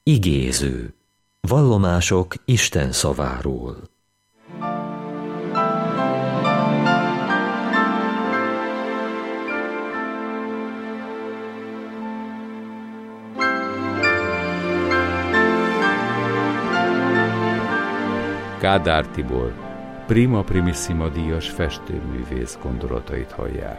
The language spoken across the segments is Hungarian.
Igéző. Vallomások Isten szaváról. Kádár Tibor, Prima Primissima díjas festőművész gondolatait hallják.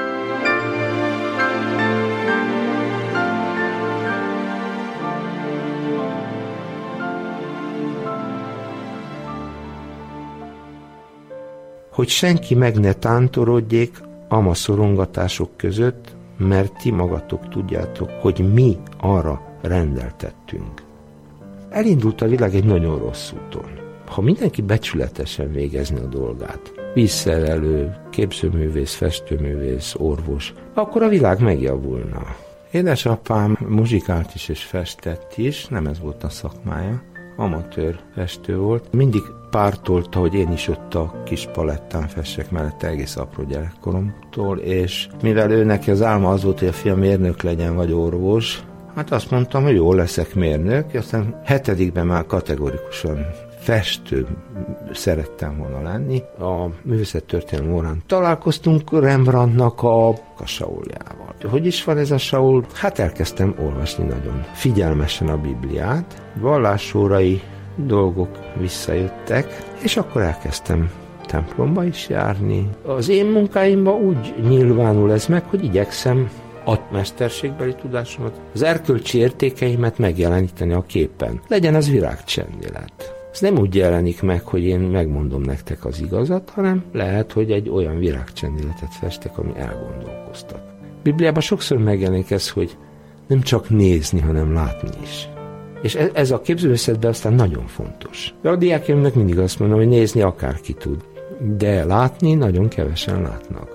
Hogy senki meg ne tántorodjék ama szorongatások között, mert ti magatok tudjátok, hogy mi arra rendeltettünk. Elindult a világ egy nagyon rossz úton. Ha mindenki becsületesen végezni a dolgát, vízszerelő, képzőművész, festőművész, orvos, akkor a világ megjavulna. Édesapám muzsikált is és festett is, nem ez volt a szakmája, amatőr festő volt. Mindig pártolta, hogy én is ott a kis palettán fessek mellett egész apró gyerekkoromtól, és mivel őnek az álma az volt, hogy a fiam mérnök legyen vagy orvos, hát azt mondtam, hogy jól leszek mérnök, aztán 7. már kategorikusan festő szerettem volna lenni. A művészettörténelem órán találkoztunk Rembrandtnak a Sauljával. Hogy is van ez a Saul? Hát elkezdtem olvasni nagyon figyelmesen a Bibliát, vallásórai dolgok visszajöttek, és akkor elkezdtem templomba is járni. Az én munkáimban úgy nyilvánul ez meg, hogy igyekszem a mesterségbeli tudásomat, az erkölcsi értékeimet megjeleníteni a képen. Legyen az virágcsendélet. Ez nem úgy jelenik meg, hogy én megmondom nektek az igazat, hanem lehet, hogy egy olyan virágcsendéletet festek, ami elgondolkoztat. Bibliában sokszor megjelenik ez, hogy nem csak nézni, hanem látni is. És ez a képzőművészetben aztán nagyon fontos. A diákjaimnak mindig azt mondom, hogy nézni akárki tud, de látni nagyon kevesen látnak.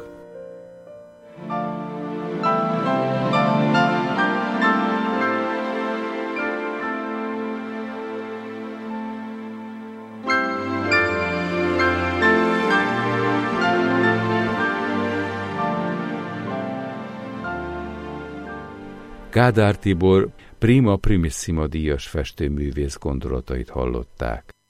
Kádár Tibor, Prima Primissima díjas festőművész gondolatait hallották.